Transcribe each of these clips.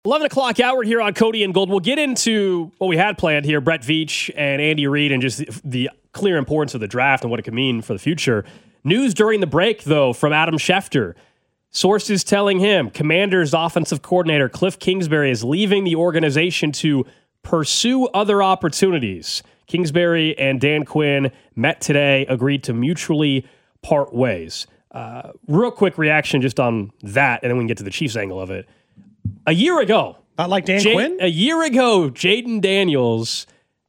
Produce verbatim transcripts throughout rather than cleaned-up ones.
eleven o'clock hour here on Cody and Gold. We'll get into what we had planned here, Brett Veach and Andy Reid, and just the clear importance of the draft and what it could mean for the future. News during the break, though, from Adam Schefter. Sources telling him Commanders offensive coordinator Cliff Kingsbury is leaving the organization to pursue other opportunities. Kingsbury and Dan Quinn met today, agreed to mutually part ways. Uh, real quick reaction just on that, and then we can get to the Chiefs angle of it. A year ago, not like Dan J- Quinn. A year ago, Jayden Daniels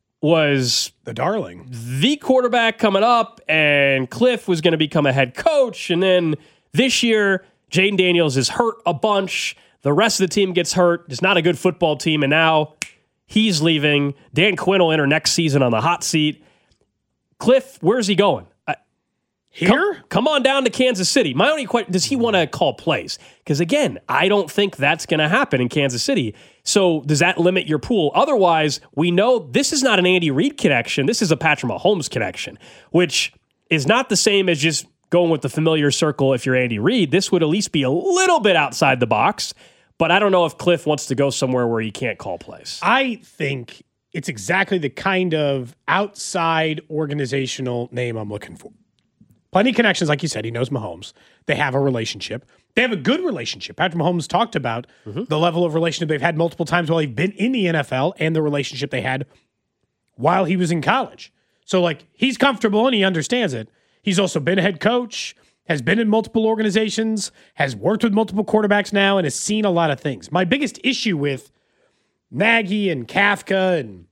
was the darling, the quarterback coming up, and Cliff was going to become a head coach. And then this year, Jayden Daniels is hurt a bunch. The rest of the team gets hurt. It's not a good football team, and now he's leaving. Dan Quinn will enter next season on the hot seat. Cliff, where's he going? Here? Come, come on down to Kansas City. My only question, does he want to call plays? Because again, I don't think that's going to happen in Kansas City. So does that limit your pool? Otherwise, we know this is not an Andy Reid connection. This is a Patrick Mahomes connection, which is not the same as just going with the familiar circle if you're Andy Reid. This would at least be a little bit outside the box, but I don't know if Cliff wants to go somewhere where he can't call plays. I think it's exactly the kind of outside organizational name I'm looking for. Plenty of connections, like you said. He knows Mahomes. They have a relationship. They have a good relationship. Patrick Mahomes talked about mm-hmm. the level of relationship they've had multiple times while he's been in the N F L and the relationship they had while he was in college. So, like, he's comfortable and he understands it. He's also been a head coach, has been in multiple organizations, has worked with multiple quarterbacks now, and has seen a lot of things. My biggest issue with Nagy and Kafka and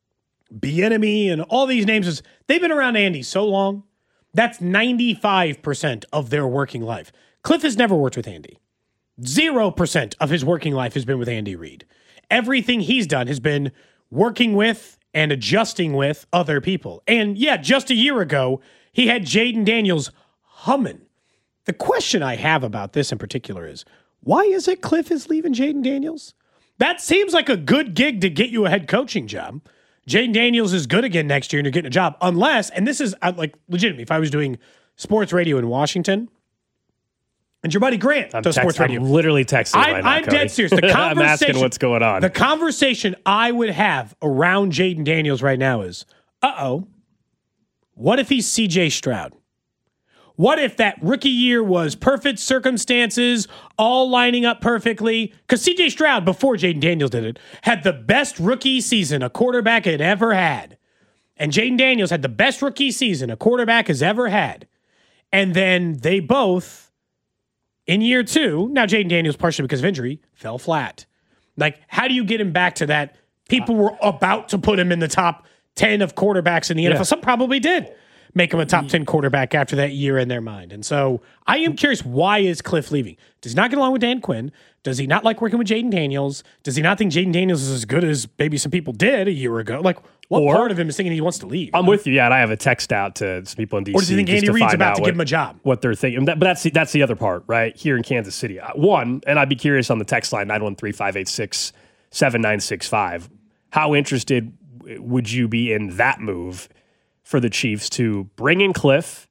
Bieniemy and all these names is they've been around Andy so long. That's ninety-five percent of their working life. Cliff has never worked with Andy. Zero percent of his working life has been with Andy Reid. Everything he's done has been working with and adjusting with other people. And yeah, just a year ago, he had Jayden Daniels humming. The question I have about this in particular is, why is it Cliff is leaving Jayden Daniels? That seems like a good gig to get you a head coaching job. Jayden Daniels is good again next year and you're getting a job. Unless, and this is uh, like legitimately, if I was doing sports radio in Washington, and your buddy Grant I'm does text, sports radio. I'm literally texting I'm, right now, I'm Cody. dead serious. The conversation, I'm asking what's going on. The conversation I would have around Jayden Daniels right now is, uh-oh, what if he's C J Stroud? What if that rookie year was perfect circumstances, all lining up perfectly? Because C J Stroud, before Jayden Daniels did it, had the best rookie season a quarterback had ever had. And Jayden Daniels had the best rookie season a quarterback has ever had. And then they both, in year two, now Jayden Daniels, partially because of injury, fell flat. Like, how do you get him back to that? People were about to put him in the top ten of quarterbacks in the N F L. Yeah. Some probably did make him a top ten quarterback after that year in their mind. And so I am curious, why is Cliff leaving? Does he not get along with Dan Quinn? Does he not like working with Jayden Daniels? Does he not think Jayden Daniels is as good as maybe some people did a year ago? Like, what or, part of him is thinking he wants to leave? I'm know? with you, yeah, and I have a text out to some people in D C. Or does he think Andy Reid's about to what, give him a job? What they're thinking. But that's the, that's the other part, right? Here in Kansas City. One, and I'd be curious on the text line, nine one three, five eight six, seven nine six five. How interested would you be in that move for the Chiefs to bring in Cliff?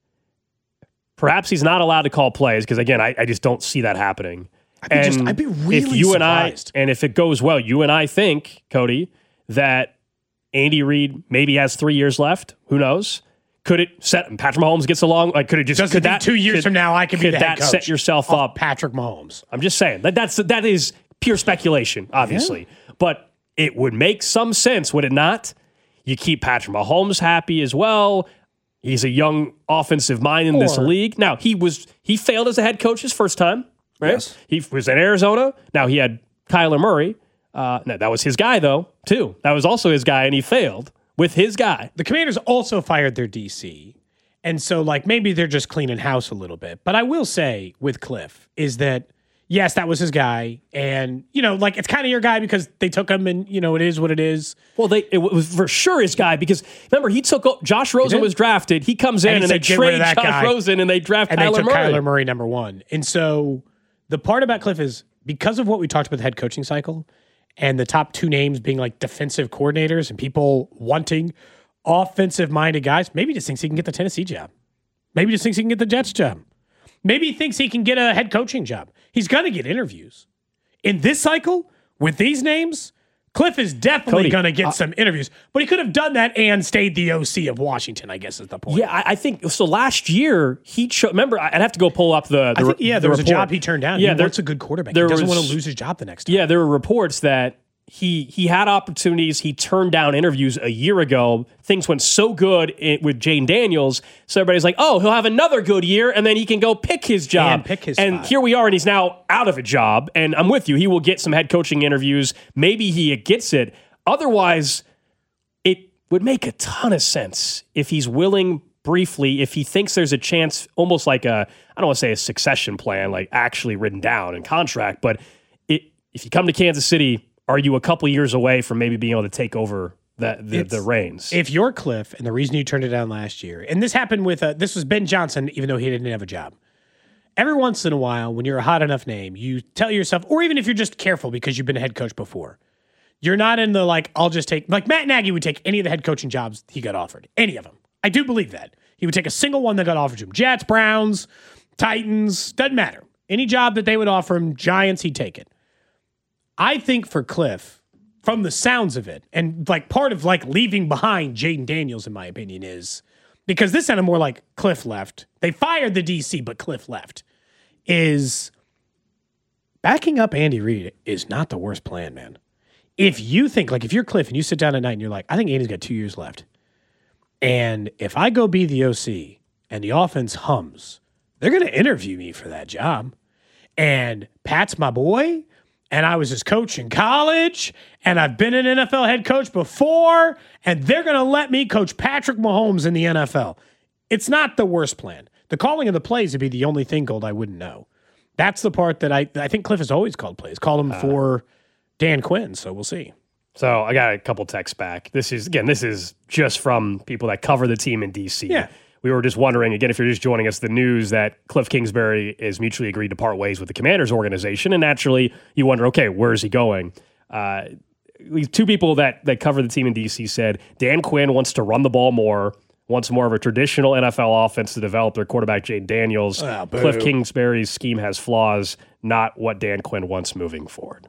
Perhaps he's not allowed to call plays because, again, I, I just don't see that happening. I'd be, and just, I'd be really if you surprised. And I, and if it goes well, you and I think, Cody, that Andy Reid maybe has three years left. Who knows? Could it set Patrick Mahomes gets along? Like, could it just Does could it that two years could, from now I could be the head that coach set yourself up? Patrick Mahomes. I'm just saying that that's that is pure speculation, obviously, yeah. But it would make some sense, would it not? You keep Patrick Mahomes happy as well. He's a young offensive mind in or, this league. Now, he was he failed as a head coach his first time, right? Yes. He was in Arizona. Now, he had Kyler Murray. Uh, no, that was his guy, though, too. That was also his guy, and he failed with his guy. The Commanders also fired their D C, and so, like, maybe they're just cleaning house a little bit. But I will say with Cliff is that, yes, that was his guy. And, you know, like, it's kind of your guy because they took him and, you know, it is what it is. Well, they it was for sure his guy because, remember, he took Josh Rosen was drafted. He comes in and, and said, they trade Josh guy. Rosen and they draft and Kyler they took Murray. Kyler Murray number one. And so the part about Cliff is because of what we talked about the head coaching cycle and the top two names being like defensive coordinators and people wanting offensive-minded guys, maybe he just thinks he can get the Tennessee job. Maybe he just thinks he can get the Jets job. Maybe he thinks he can get a head coaching job. He's going to get interviews. In this cycle, with these names, Cliff is definitely going to get uh, some interviews, but he could have done that and stayed the O C of Washington, I guess is the point. Yeah, I, I think so. Last year, he cho- remember, I'd have to go pull up the, the I think, yeah, the there was report. a job he turned down. Yeah, he wants a good quarterback. He doesn't was, want to lose his job the next time. Yeah, there were reports that he he had opportunities. He turned down interviews a year ago. Things went so good in, with Jane Daniels, so everybody's like, oh, he'll have another good year, and then he can go pick his job. And pick his And spot. here we are, and he's now out of a job. And I'm with you. He will get some head coaching interviews. Maybe he gets it. Otherwise, it would make a ton of sense if he's willing briefly, if he thinks there's a chance, almost like a, I don't want to say a succession plan, like actually written down in contract, but it, if you come to Kansas City, are you a couple years away from maybe being able to take over the, the, the reins? If you're Cliff, and the reason you turned it down last year, and this happened with, uh, this was Ben Johnson, even though he didn't have a job. Every once in a while, when you're a hot enough name, you tell yourself, or even if you're just careful because you've been a head coach before, you're not in the, like, I'll just take, like Matt Nagy would take any of the head coaching jobs he got offered. Any of them. I do believe that. He would take a single one that got offered to him. Jets, Browns, Titans, doesn't matter. Any job that they would offer him, Giants, he'd take it. I think for Cliff, from the sounds of it, and like part of like leaving behind Jaden Daniels, in my opinion, is because this sounded more like Cliff left. They fired the D C, but Cliff left. Is backing up Andy Reid is not the worst plan, man. If you think, like if you're Cliff and you sit down at night and you're like, I think Andy's got two years left. And if I go be the O C and the offense hums, they're going to interview me for that job. And Pat's my boy. And I was his coach in college, and I've been an N F L head coach before, and they're going to let me coach Patrick Mahomes in the N F L. It's not the worst plan. The calling of the plays would be the only thing, Gold, I wouldn't know. That's the part that I I think Cliff has always called plays. Call him uh, for Dan Quinn, so we'll see. So I got a couple texts back. This is, again, this is just from people that cover the team in D C. Yeah. We were just wondering, again, if you're just joining us, the news that Cliff Kingsbury is mutually agreed to part ways with the Commanders organization. And naturally, you wonder, okay, where is he going? Uh, two people that, that cover the team in D C said Dan Quinn wants to run the ball more, wants more of a traditional N F L offense to develop their quarterback, Jane Daniels. Oh, Cliff Kingsbury's scheme has flaws, not what Dan Quinn wants moving forward.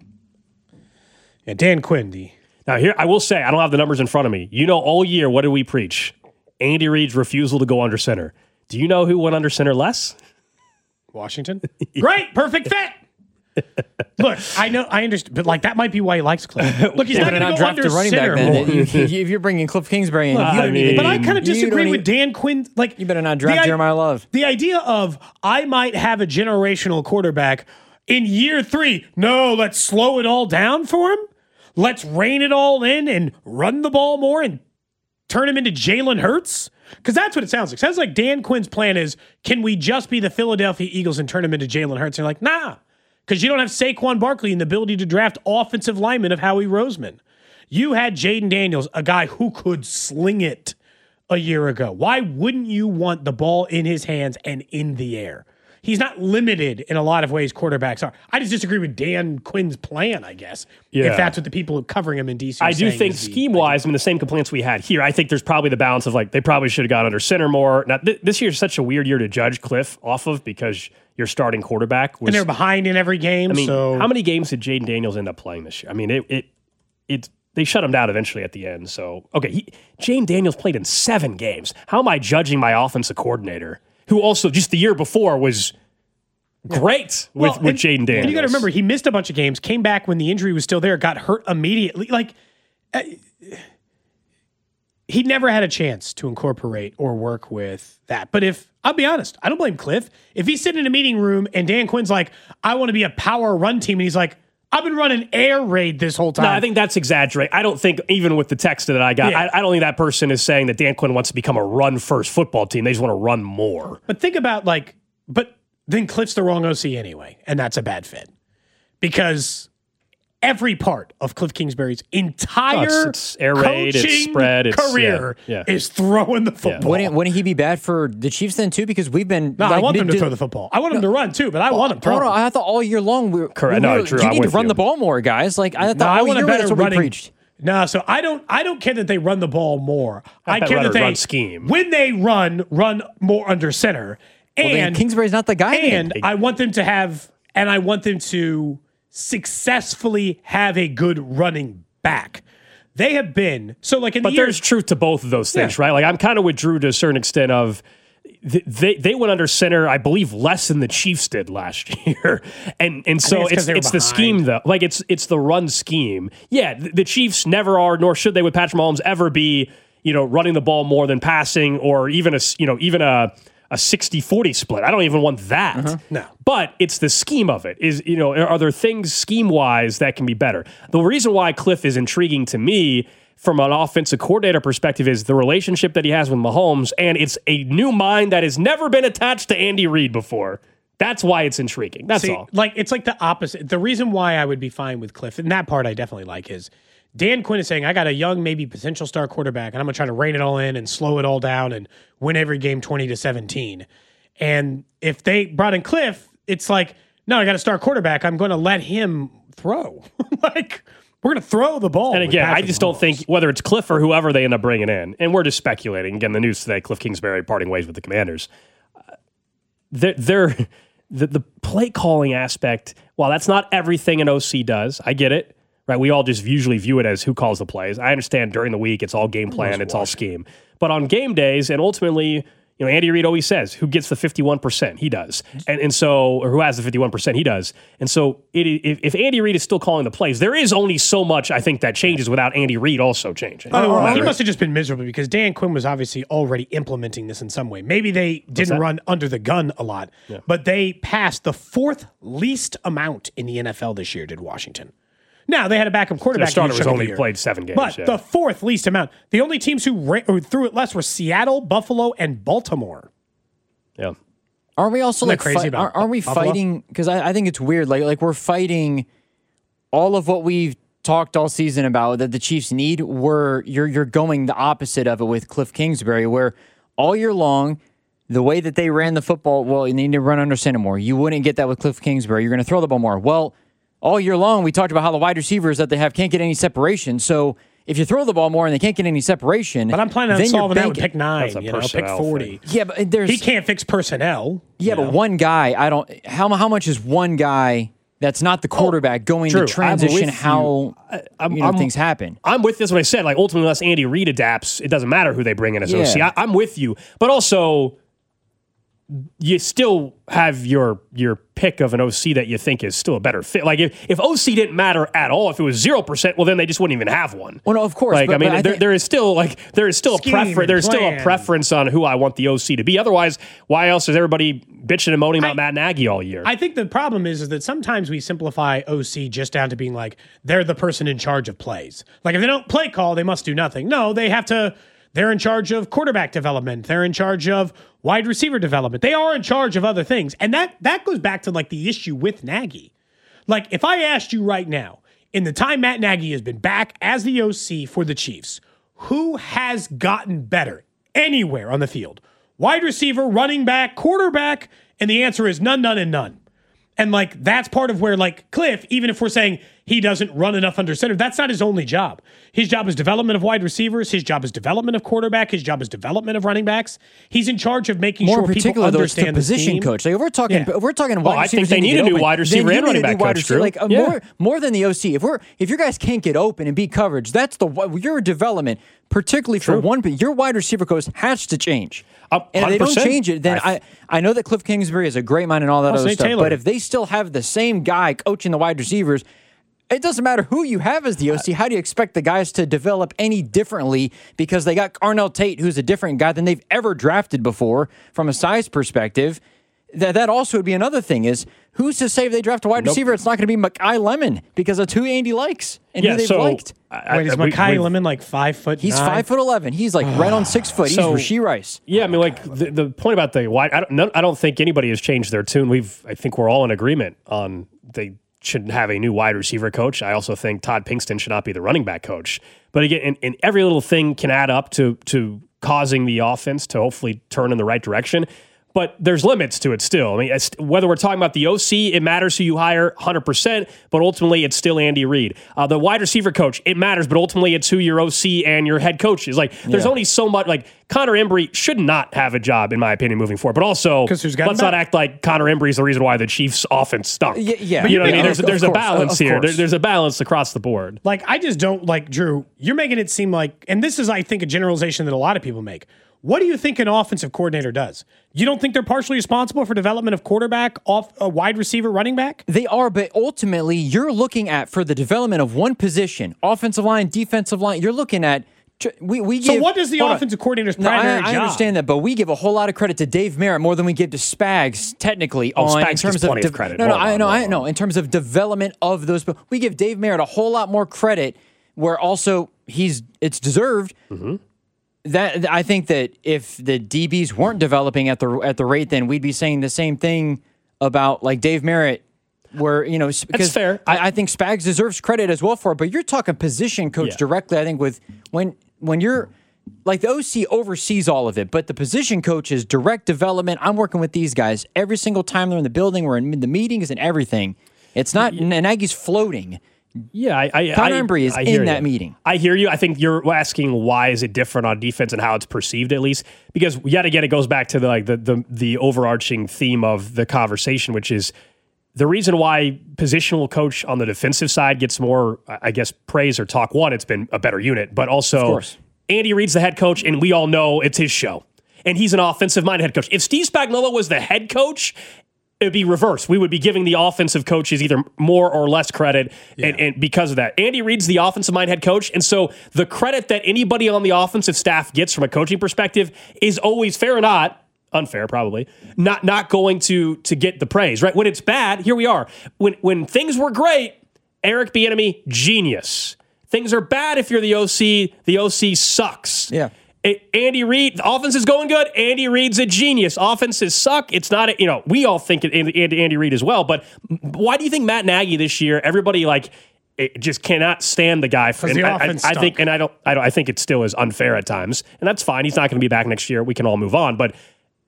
Yeah, Dan Quinn. The Now, here, I will say, I don't have the numbers in front of me. You know, all year, what did we preach? Andy Reid's refusal to go under center. Do you know who went under center less? Washington. Great, perfect fit. Look, I know, I understand, but like that might be why he likes Cliff. Look, he's yeah, not going to go draft under a running center back. more. Then. if you're bringing Cliff Kingsbury in, Well, you I don't mean, even, But I kind of disagree with even, Dan Quinn. Like, you better not draft the, Jeremiah Love. The idea of I might have a generational quarterback in year three. No, let's slow it all down for him. Let's rein it all in and run the ball more and turn him into Jalen Hurts. Because that's what it sounds like. It sounds like Dan Quinn's plan is, can we just be the Philadelphia Eagles and turn him into Jalen Hurts? And you're like, nah, because you don't have Saquon Barkley and the ability to draft offensive linemen of Howie Roseman. You had Jaden Daniels, a guy who could sling it a year ago. Why wouldn't you want the ball in his hands and in the air? He's not limited in a lot of ways quarterbacks are. I just disagree with Dan Quinn's plan, I guess, Yeah. if that's what the people covering him in D C are I do saying think is the scheme-wise, I mean, the same complaints we had here, I think there's probably the balance of, like, they probably should have got under center more. Now, th- this year is such a weird year to judge Cliff off of because your starting quarterback was... And they're behind in every game, I mean, so... how many games did Jaden Daniels end up playing this year? I mean, it... it, it they shut him down eventually at the end, so... Okay, he, Jaden Daniels played in seven games. How am I judging my offensive coordinator, who also, just the year before, was... Great with, well, with Jaden Daniels. And you got to remember, he missed a bunch of games, came back when the injury was still there, got hurt immediately. Like, uh, he never had a chance to incorporate or work with that. But if, I'll be honest, I don't blame Cliff. If he's sitting in a meeting room and Dan Quinn's like, I want to be a power run team, and he's like, I've been running air raid this whole time. No, I think that's exaggerating. I don't think, even with the text that I got, Yeah. I, I don't think that person is saying that Dan Quinn wants to become a run-first football team. They just want to run more. But think about, like, but then Cliff's the wrong O C anyway, and that's a bad fit. Because every part of Cliff Kingsbury's entire Oh, it's- it's air raid, it's coaching spread, it's- career yeah, yeah. is throwing the football. Wouldn't, wouldn't he be bad for the Chiefs then too? Because we've been. No, I like, want them did- to throw the football. I want them to run too, but I want them Hold throwing. on, I thought all year long we were. Correct. We No, were true, you I'm need to with run you. the ball more, guys. Like I thought No, I all want a year better that's what we running. preached. No, so I don't. I don't care that they run the ball more. I, bet care run that a they run scheme. when they run, run more under center. Well, then And Kingsbury's not the guy. and then. I want them to have, and I want them to successfully have a good running back. They have been so like in but the year, there's truth to both of those things, Yeah. right? Like I'm kind of with Drew to a certain extent of th- they they went under center, I believe, less than the Chiefs did last year, and and so it's 'cause it's they were it's the behind. scheme though, like it's it's the run scheme. Yeah, the, the Chiefs never are, nor should they with Patrick Mahomes ever be, you know, running the ball more than passing, or even a s- you know even a a sixty forty split. I don't even want that. No. But it's the scheme of it. Is, you know, are there things scheme-wise that can be better? The reason why Cliff is intriguing to me from an offensive coordinator perspective is the relationship that he has with Mahomes, and it's a new mind that has never been attached to Andy Reid before. That's why it's intriguing. That's See, all. like it's like the opposite. The reason why I would be fine with Cliff, and that part I definitely like, is Dan Quinn is saying, I got a young, maybe potential star quarterback, and I'm going to try to rein it all in and slow it all down and win every game twenty to seventeen. And if they brought in Cliff, it's like, no, I got a star quarterback. I'm going to let him throw. Like, we're going to throw the ball. And with again, I Patrick just don't Mahomes. think whether it's Cliff or whoever they end up bringing in, and we're just speculating. Again, the news today: Cliff Kingsbury parting ways with the Commanders. Uh, they're, they're the the play calling aspect. While that's not everything an O C does, I get it. Right? We all just usually view it as who calls the plays. I understand during the week it's all game plan, it's all scheme. But on game days, and ultimately, you know, Andy Reid always says, who gets the fifty-one percent? He does. And and so, or who has the fifty-one percent? He does. And so it, if, if Andy Reid is still calling the plays, there is only so much, I think, that changes without Andy Reid also changing. Oh, well, he Right? must have just been miserable because Dan Quinn was obviously already implementing this in some way. Maybe they didn't that? run under the gun a lot, but they passed the fourth least amount in the N F L this year, did Washington. Now, they had a backup quarterback. Their starter in was each of the only year. played seven games. But yeah. the fourth least amount. The only teams who, ra- who threw it less were Seattle, Buffalo, and Baltimore. yeah. Aren't we also Isn't that like crazy fi- about aren't, aren't we Buffalo? fighting? Because I, I think it's weird. Like like we're fighting all of what we've talked all season about that the Chiefs need. Where you're you're going the opposite of it with Cliff Kingsbury, where all year long the way that they ran the football, well, you need to run under center more. You wouldn't get that with Cliff Kingsbury. You're going to throw the ball more. Well, all year long we talked about how the wide receivers that they have can't get any separation. So if you throw the ball more and they can't get any separation, But I'm planning on then you're solving that with banking- pick nine, That's a you know, pick personnel forty. Yeah, but there's He can't fix personnel. yeah, you but know? one guy, I don't. How how much is one guy that's not the quarterback going true. to transition I'm with how you. I'm- you know I'm- things happen? I'm with this when I said, like, ultimately, unless Andy Reid adapts, it doesn't matter who they bring in as Yeah. O C. I, I'm with you. But also, you still have your your pick of an O C that you think is still a better fit. Like, if, if O C didn't matter at all, if it was zero percent, well, then they just wouldn't even have one. Well, no, of course. Like, but, I mean, but I there, think- there is still like there is still a Scheme preference. and There's still a plan. preference on who I want the O C to be. Otherwise, why else is everybody bitching and moaning about I- Matt Nagy all year? I think the problem is, is that sometimes we simplify O C just down to being like, they're the person in charge of plays. Like, if they don't play call, they must do nothing. No, they have to, they're in charge of quarterback development. They're in charge of wide receiver development. They are in charge of other things. And that that goes back to like the issue with Nagy. Like, if I asked you right now, in the time Matt Nagy has been back as the O C for the Chiefs, who has gotten better anywhere on the field? Wide receiver, running back, quarterback? And the answer is none, none, and none. And like, that's part of where, like, Cliff, even if we're saying he doesn't run enough under center, that's not his only job. His job is development of wide receivers. His job is development of quarterback. His job is development of running backs. He's in charge of making more sure in people particular, though, it's the understand the position scheme. coach. Like if we're talking, Yeah. if we're talking wide I think receivers they need to need a get new open, wide receiver then you and need a running new back wide coach, receiver. Drew. Like uh, Yeah. more, more than the O C. If we're, if your guys can't get open and be coverage, that's the your development. Particularly for one, but your wide receiver coach has to change. Uh, and if they don't one hundred percent. change it, then I- I, I know that Cliff Kingsbury is a great mind and all that I'll other say stuff. Taylor. But if they still have the same guy coaching the wide receivers, it doesn't matter who you have as the O C. How do you expect the guys to develop any differently because they got Arnell Tate, who's a different guy than they've ever drafted before from a size perspective? That that also would be another thing is who's to say if they draft a wide receiver, it's not going to be Makai Lemon because that's who Andy likes and yeah, who they've so liked. I- Wait, is I- we- Makai we've- Lemon like five foot He's nine? five foot eleven. He's like right on six foot. He's So- Rasheed Rice. Yeah, I mean, like the, the point about the wide, I don't, no, I don't think anybody has changed their tune. We've, I think we're all in agreement on they should have a new wide receiver coach. I also think Todd Pinkston should not be the running back coach. But again, and, and every little thing can add up to to causing the offense to hopefully turn in the right direction. but there's limits to it still. I mean, it's, whether we're talking about the O C, it matters who you hire one hundred percent, but ultimately it's still Andy Reid. Uh, the wide receiver coach, it matters, but ultimately it's who your O C and your head coach is. Like, there's Yeah. only so much, like, Connor Embry should not have a job, in my opinion, moving forward. But also, let's who's gotten not better. act like Connor Embry is the reason why the Chiefs' offense stunk. Yeah, yeah. But you know what I mean? Of- There's, of there's a course, balance of here. There, course. there's a balance across the board. Like, I just don't like, Drew, you're making it seem like, and this is, I think, a generalization that a lot of people make. What do you think an offensive coordinator does? You don't think they're partially responsible for development of quarterback, off a wide receiver, running back? They are, but ultimately, you're looking at, for the development of one position, offensive line, defensive line, you're looking at, we, we So give, what does the hold on. offensive coordinator's No, primary I, I job? understand that, but we give a whole lot of credit to Dave Merritt more than we give to Spags, technically. Oh, on, Spags in gets terms plenty of, of credit. No, no, Hold I on, know, hold I on. know. In terms of development of those, but we give Dave Merritt a whole lot more credit, where also he's it's deserved. Mm-hmm. That I think that if the D Bs weren't developing at the at the rate, then we'd be saying the same thing about like Dave Merritt. Where, you know, because fair. I, I think Spags deserves credit as well for it, but you're talking position coach Yeah. directly. I think with when when you're like the O C oversees all of it, but the position coach is direct development. I'm working with these guys every single time they're in the building. We're in the meetings and everything. It's not Nagy's floating. Yeah, I, I, Connor I, Embry is I in hear that you. meeting. I hear you. I think you're asking why is it different on defense and how it's perceived, at least, because yet again it goes back to the like the the, the overarching theme of the conversation, which is the reason why positional coach on the defensive side gets more, I guess, praise or talk. One, it's been a better unit, but also Of course. Andy Reid's the head coach, and we all know it's his show, and he's an offensive-minded head coach. If Steve Spagnuolo was the head coach, it would be reversed. We would be giving the offensive coaches either more or less credit, and, and because of that, Andy Reid's the offensive-minded head coach, and so the credit that anybody on the offensive staff gets from a coaching perspective is always fair or not. Unfair, probably not. Not going to to get the praise, right? When it's bad, here we are. When when things were great, Eric Bieniemy, genius. Things are bad if you're the O C. The O C sucks. Yeah. A- Andy Reid, the offense is going good. Andy Reid's a genius. Offenses suck. It's not, a, you know, we all think it, Andy, Andy Reid as well. But why do you think Matt Nagy this year? Everybody like. It just cannot stand the guy for the and I, offense I, I stunk. think, and I don't, I don't, I think it still is unfair at times, and that's fine. He's not going to be back next year. We can all move on, but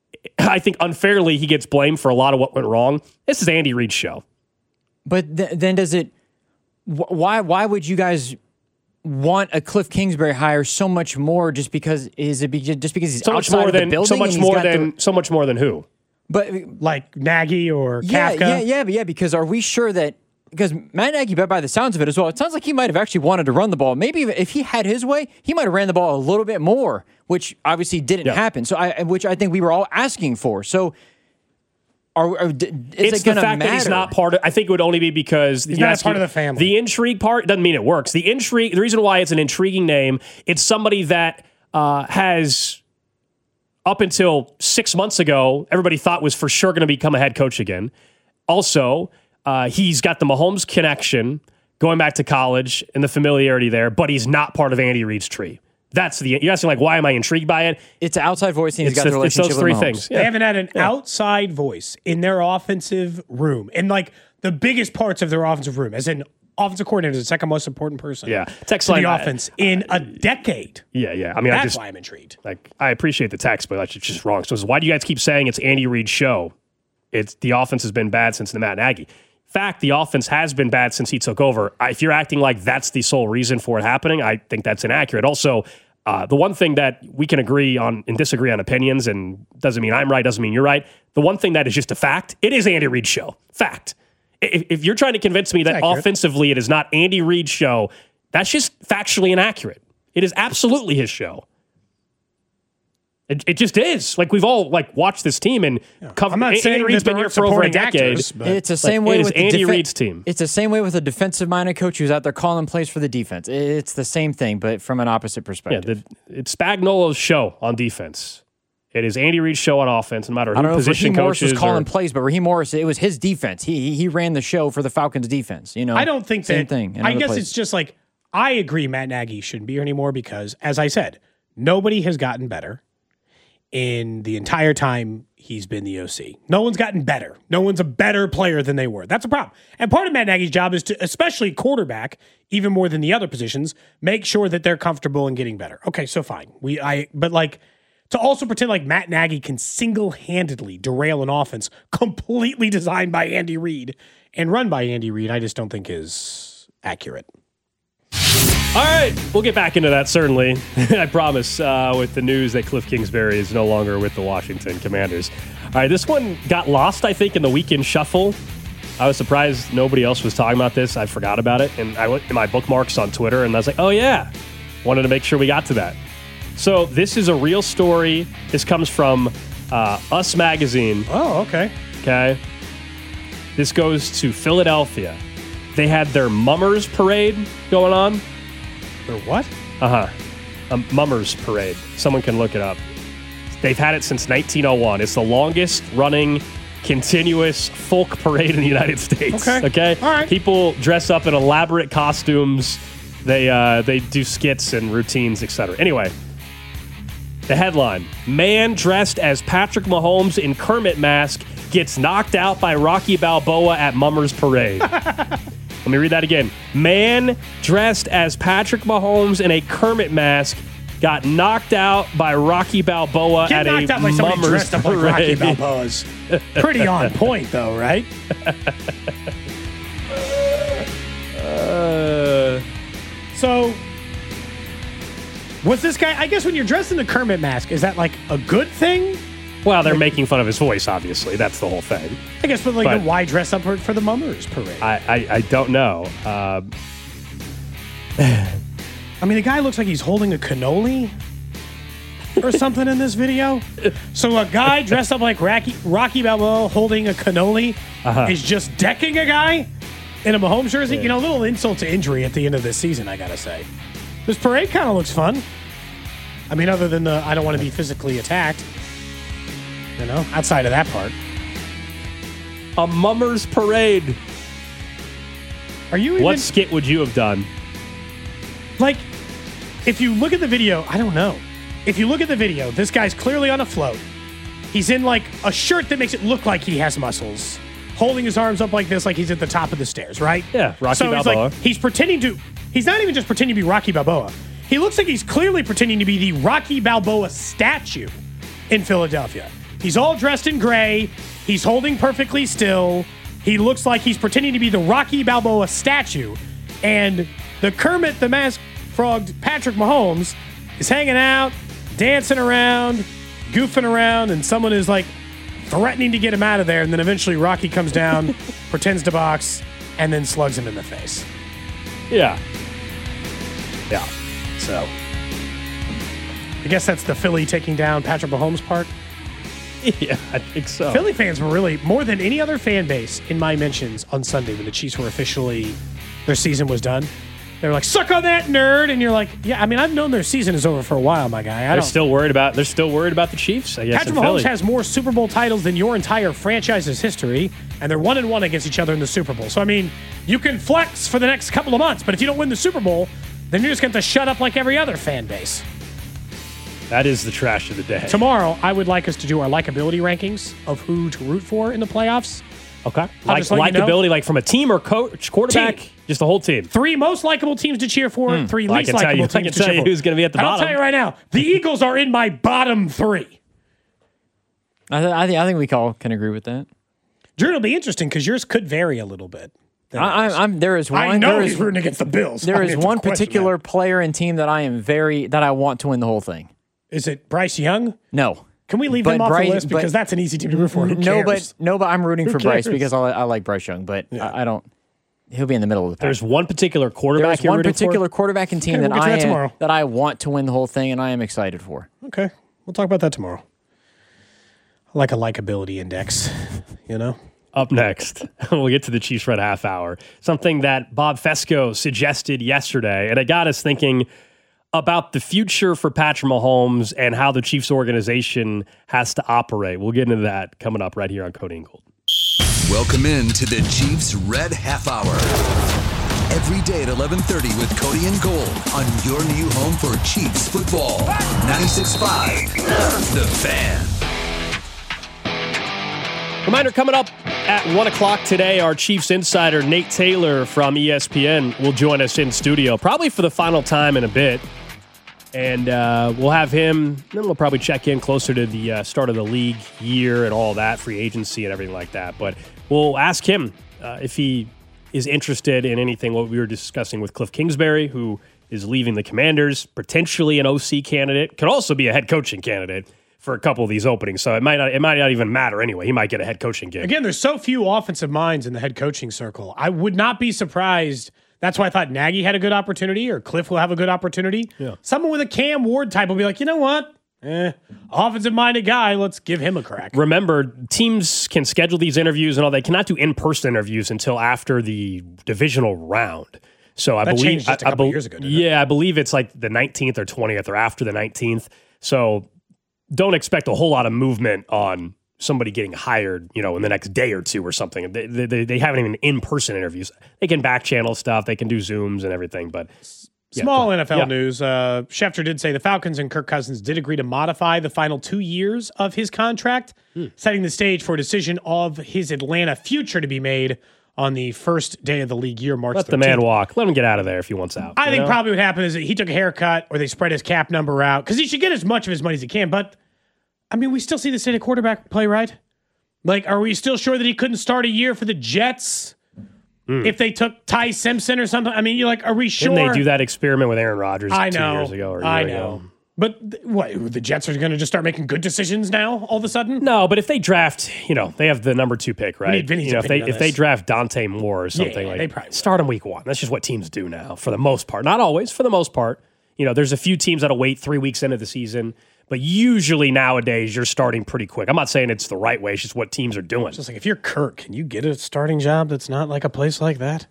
I think unfairly he gets blamed for a lot of what went wrong. This is Andy Reid's show. But th- then does it? Wh- why why would you guys want a Cliff Kingsbury hire so much more? Just because is it be, just because he's So much outside more of the than, building? so much and he's more got the- than, so much more than who? but Like Nagy or yeah, Kafka? yeah, yeah, but yeah. Because are we sure that? Because Matt Nagy, by by the sounds of it as well, it sounds like he might have actually wanted to run the ball. Maybe if he had his way, he might have ran the ball a little bit more, which obviously didn't Yeah. happen. So I, which I think we were all asking for. So, are, are d- is It's it the going to fact matter? that he's not part of. I think it would only be because he's not a part of the family. The intrigue part doesn't mean it works. The intrigue. The reason why it's an intriguing name. It's somebody that uh, has up until six months ago everybody thought was for sure going to become a head coach again. Also, uh, he's got the Mahomes connection going back to college and the familiarity there, but he's not part of Andy Reid's tree. That's the. You're asking like, why am I intrigued by it? It's an outside voice, and he's It's, got the the, it's relationship those three with Mahomes. things. They Yeah. haven't had an outside voice in their offensive room, in like the biggest parts of their offensive room, as in offensive coordinator is the second most important person Yeah. Text to line, the uh, offense in a decade. Yeah, yeah. I mean, I That's just why I'm intrigued. like I appreciate the text, but that's just wrong. So why do you guys keep saying it's Andy Reid's show? It's the offense has been bad since the Matt Nagy. Fact, the offense has been bad since he took over. I- If you're acting like that's the sole reason for it happening, I think that's inaccurate. Also, uh, the one thing that we can agree on and disagree on opinions, and doesn't mean I'm right, doesn't mean you're right. The one thing that is just a fact, it is Andy Reid's show. Fact. If, if you're trying to convince me that accurate. offensively it is not Andy Reid's show, that's just factually inaccurate. It is absolutely his show. It, it just is. Like we've all like watched this team and covered. I'm not Andy saying Reid's that been there here aren't for over a supporting decade. actors, but- It's the same Like, way it is with the Andy defen- Reid's team. It's the same way with a defensive-minded coach who's out there calling plays for the defense. It's the same thing, but from an opposite Yeah, perspective. the, it's Spagnuolo's show on defense. It is Andy Reid's show on offense, no matter I don't who know if position Raheem Morris coaches. was calling or- plays, but Raheem Morris, it was his defense. He he, he ran the show for the Falcons' defense. You know, I don't think same that. thing. in I other guess places. it's just like I agree. Matt Nagy shouldn't be here anymore because, as I said, nobody has gotten better in the entire time he's been the O C. No one's gotten better. No one's a better player than they were. That's a problem. And part of Matt Nagy's job is to, especially quarterback, even more than the other positions, make sure that they're comfortable and getting better. Okay, so fine. We I but like To also pretend like Matt Nagy can single-handedly derail an offense completely designed by Andy Reid and run by Andy Reid, I just don't think is accurate. All right, we'll get back into that, certainly. I promise, uh, with the news that Cliff Kingsbury is no longer with the Washington Commanders. All right, this one got lost, I think, in the weekend shuffle. I was surprised nobody else was talking about this. I forgot about it, and I went in my bookmarks on Twitter, and I was like, oh, yeah. Wanted to make sure we got to that. So this is a real story. This comes from uh, Us Magazine. Oh, okay. Okay. This goes to Philadelphia. They had their Mummers Parade going on. Their what? Uh-huh. A Mummers Parade. Someone can look it up. They've had it since nineteen oh one. It's the longest running continuous folk parade in the United States. Okay. Okay? All right. People dress up in elaborate costumes. They uh, they do skits and routines, et cetera. Anyway, the headline, man dressed as Patrick Mahomes in Kermit mask gets knocked out by Rocky Balboa at Mummers Parade. Let me read that again. Man dressed as Patrick Mahomes in a Kermit mask got knocked out by Rocky Balboa Get at knocked a out by somebody Mummers dressed up like Rocky Parade. Balboa's. Pretty on point, though, right? Uh, So, was this guy, I guess when you're dressed in the Kermit mask, is that like a good thing? well, they're making fun of his voice, obviously. That's the whole thing. I guess, but like, But- then why dress up for, for the Mummers Parade? I, I, I, I don't know. Uh, mean, the guy looks like he's holding a cannoli or something in this video. So a guy dressed up like Rocky, Rocky Balboa holding a cannoli Uh-huh. is just decking a guy in a Mahomes jersey. Yeah. You know, a little insult to injury at the end of this season, I gotta say. This parade kind of looks fun. I mean, other than the I don't want to be physically attacked. You know, outside of that part. a Mummers Parade. Are you even, What skit would you have done? like, if you look at the video, I don't know. If you look at the video, this guy's clearly on a float. He's in like a shirt that makes it look like he has muscles, holding his arms up like this, like he's at the top of the stairs, right? Yeah, Rocky so he's Balboa. like he's pretending to. He's not even just pretending to be Rocky Balboa. He looks like he's clearly pretending to be the Rocky Balboa statue in Philadelphia. He's all dressed in gray. He's holding perfectly still. He looks like he's pretending to be the Rocky Balboa statue. And the Kermit the Masked Frog Patrick Mahomes is hanging out, dancing around, goofing around, and someone is like threatening to get him out of there. And then eventually Rocky comes down, pretends to box, and then slugs him in the face. Yeah. Yeah. So I guess that's the Philly taking down Patrick Mahomes part. Yeah, I think so. Philly fans were really, more than any other fan base in my mentions on Sunday when the Chiefs were officially, their season was done. They were like, suck on that, nerd. And you're like, yeah, I mean, I've known their season is over for a while, my guy. I They're don't, still worried about. They're still worried about the Chiefs. I guess. Patrick in Mahomes Philly. has more Super Bowl titles than your entire franchise's history, and they're one and one against each other in the Super Bowl. So I mean, you can flex for the next couple of months, but if you don't win the Super Bowl, then you're just going to have to shut up like every other fan base. That is the trash of the day. Tomorrow, I would like us to do our likability rankings of who to root for in the playoffs. Okay. Like just let you know. likability, like from a team or coach, quarterback, Team. just the whole team. Three most likable teams to cheer for, three Well, I least can tell likable you- I teams can to tell cheer you for. who's gonna be at the I'll bottom. tell you right now, the Eagles are in my bottom three. I, th- I think I think we all can agree with that. Drew, it'll be interesting because yours could vary a little bit. than I, ours. I'm, I'm there is one. I know there he's is, rooting against the Bills. there I is have to one question particular that. player and team that I am very that I want to win the whole thing. Is it Bryce Young? No. Can we leave But him off Bryce- the list but- because that's an easy team to root for? Who No, cares? but no, but I'm rooting Who for Bryce cares? because I, I like Bryce Young, but I, I don't. He'll be in the middle of the pack. There's one particular quarterback There's you're one rooting particular for? quarterback and team Okay, that we'll get to I that am, tomorrow. that I want to win the whole thing, and I am excited for. Okay, we'll talk about that tomorrow. I like a likability index, you know? Up next, we'll get to the Chiefs Red Half Hour. Something that Bob Fesco suggested yesterday, and it got us thinking about the future for Patrick Mahomes and how the Chiefs organization has to operate. We'll get into that coming up right here on Cody and Gold. Welcome in to the Chiefs Red Half Hour. Every day at eleven thirty with Cody and Gold on your new home for Chiefs football. ninety-six point five, The Fan. Reminder, coming up at one o'clock today, our Chiefs insider, Nate Taylor from E S P N, will join us in studio, probably for the final time in a bit. And uh, we'll have him, then we'll probably check in closer to the uh, start of the league year and all that, free agency and everything like that. But we'll ask him uh, if he is interested in anything what we were discussing with Cliff Kingsbury, who is leaving the Commanders, potentially an O C candidate, could also be a head coaching candidate for a couple of these openings. So it might not, it might not even matter anyway. He might get a head coaching gig. Again, there's so few offensive minds in the head coaching circle. I would not be surprised. That's why I thought Nagy had a good opportunity, or Cliff will have a good opportunity. Yeah. Someone with a Cam Ward type will be like, you know what? Eh, offensive-minded guy, let's give him a crack. Remember, teams can schedule these interviews and all. They cannot do in-person interviews until after the divisional round. So I that believe changed just a I, couple I be, years ago. Didn't yeah, it? I believe it's like the nineteenth or twentieth or after the nineteenth. So don't expect a whole lot of movement on somebody getting hired, you know, in the next day or two or something. They they, they haven't even in-person interviews. They can back channel stuff. They can do Zooms and everything, but yeah, Small N F L yeah. news. Uh, Schefter did say the Falcons and Kirk Cousins did agree to modify the final two years of his contract, hmm. setting the stage for a decision of his Atlanta future to be made on the first day of the league year, March Let thirteenth. the man walk. Let him get out of there if he wants out. I think know? probably what happened is that he took a haircut or they spread his cap number out because he should get as much of his money as he can. But, I mean, we still see the state of quarterback play, right? Like, are we still sure that he couldn't start a year for the Jets mm. if they took Ty Simpson or something? I mean, you're like, are we sure? Didn't they do that experiment with Aaron Rodgers I two know, years ago or a year I know. ago? But th- what, the Jets are going to just start making good decisions now all of a sudden? No, but if they draft, you know, they have the number two pick, right? need Vinny's you know, if they opinion on if they this. draft Dante Moore or something, Yeah, like they probably will. start him week one. That's just what teams do now, for the most part. Not always, for the most part. You know, there's a few teams that'll wait three weeks into the season, but usually nowadays you're starting pretty quick. I'm not saying it's the right way; it's just what teams are doing. Just like if you're Kirk, can you get a starting job that's not like a place like that?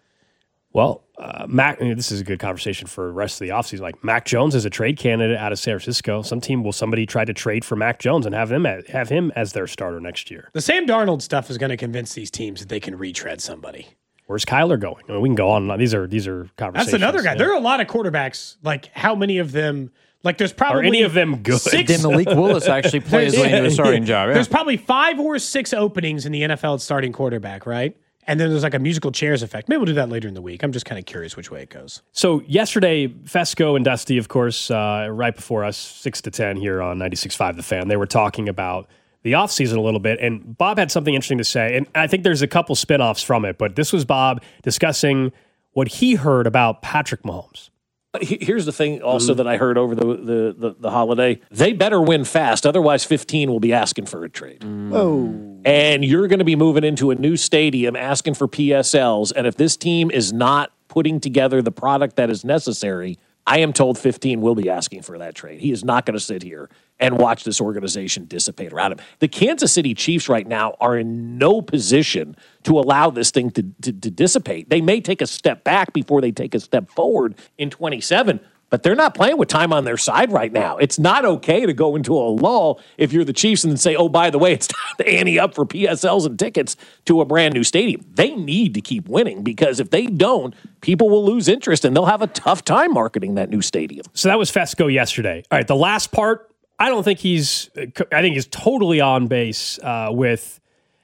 Well, uh, Mac, I mean, this is a good conversation for the rest of the offseason. Like, Mac Jones is a trade candidate out of San Francisco. Some team will somebody try to trade for Mac Jones and have him as, have him as their starter next year. The Sam Darnold stuff is going to convince these teams that they can retread somebody. Where's Kyler going? I mean, we can go on. These are these are conversations. That's another guy. Yeah. There are a lot of quarterbacks. Like, how many of them? Like, there's probably Are any of them good? Six, Did Malik Willis actually play his way into a starting job? Yeah. There's probably five or six openings in the N F L at starting quarterback, right? And then there's like a musical chairs effect. Maybe we'll do that later in the week. I'm just kind of curious which way it goes. So yesterday, Fesco and Dusty, of course, uh, right before us, six to ten here on ninety-six point five The Fan, they were talking about the offseason a little bit, and Bob had something interesting to say, and I think there's a couple spinoffs from it, but this was Bob discussing what he heard about Patrick Mahomes. Here's the thing also that I heard over the, the, the, the holiday. They better win fast, otherwise fifteen will be asking for a trade. Oh. And you're going to be moving into a new stadium asking for P S Ls, and if this team is not putting together the product that is necessary, I am told fifteen will be asking for that trade. He is not going to sit here and watch this organization dissipate around him. The Kansas City Chiefs right now are in no position to allow this thing to, to, to dissipate. They may take a step back before they take a step forward in twenty-seven, but they're not playing with time on their side right now. It's not okay to go into a lull if you're the Chiefs and then say, oh, by the way, it's time to ante up for P S Ls and tickets to a brand new stadium. They need to keep winning, because if they don't, people will lose interest and they'll have a tough time marketing that new stadium. So that was Fesco yesterday. All right, the last part, I don't think he's, I think he's totally on base uh, with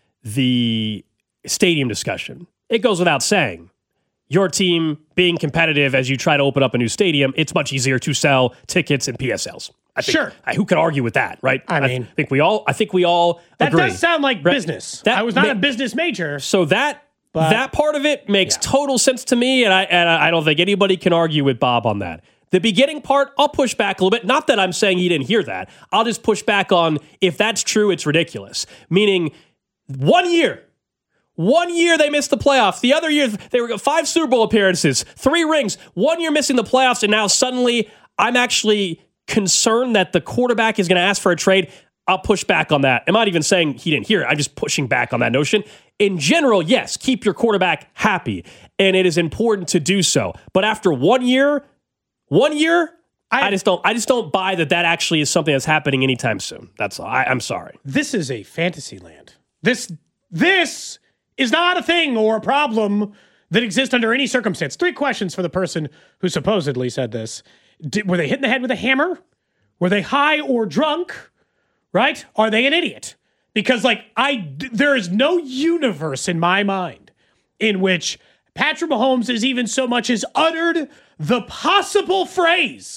the stadium discussion. It goes without saying, your team being competitive as you try to open up a new stadium, it's much easier to sell tickets and P S Ls. I think, Sure. I, who could argue with that, right? I mean- I think we all, I think we all That agree. does sound like Right. business. That I was not ma- a business major. So that But- that part of it makes Yeah. total sense to me, and I and I don't think anybody can argue with Bob on that. The beginning part, I'll push back a little bit. Not that I'm saying he didn't hear that. I'll just push back on, if that's true, it's ridiculous. Meaning, one year, one year they missed the playoffs. The other year, they were five Super Bowl appearances, three rings. One year missing the playoffs, and now suddenly I'm actually concerned that the quarterback is going to ask for a trade. I'll push back on that. I'm not even saying he didn't hear it. I'm just pushing back on that notion. In general, yes, keep your quarterback happy, and it is important to do so. But after one year, one year, I, I just don't. I just don't buy that that actually is something that's happening anytime soon. That's all. I, I'm sorry. This is a fantasy land. This this is not a thing or a problem that exists under any circumstance. Three questions for the person who supposedly said this. Did, were they hit in the head with a hammer? Were they high or drunk? Right? Are they an idiot? Because, like, I, there is no universe in my mind in which Patrick Mahomes has even so much as uttered the possible phrase